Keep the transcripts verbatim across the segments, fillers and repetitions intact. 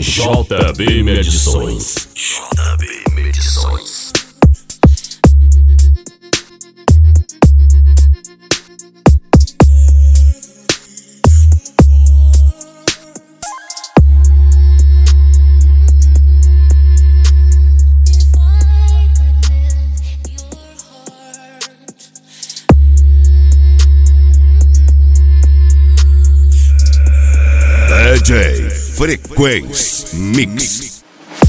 J B Medições. J B Medições. D J Frequência Mix.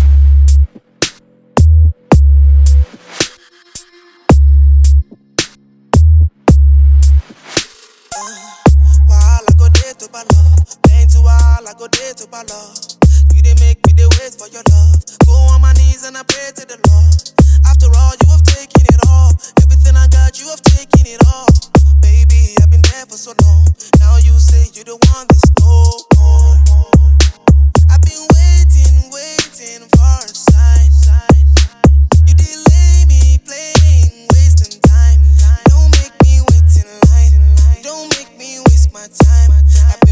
While I go there to balo, plenty while I go there to balo. You dey make me dey wait for your love. Go on my knees and I pray to the Lord. After all, you have taken it all. Everything I got, you have taken it all. Baby, I've been there for so long. Now you say you don't want this no more. I've been waiting, waiting for a sign. You delay me playing, wasting time. Don't make me wait in line. Don't make me waste my time. I've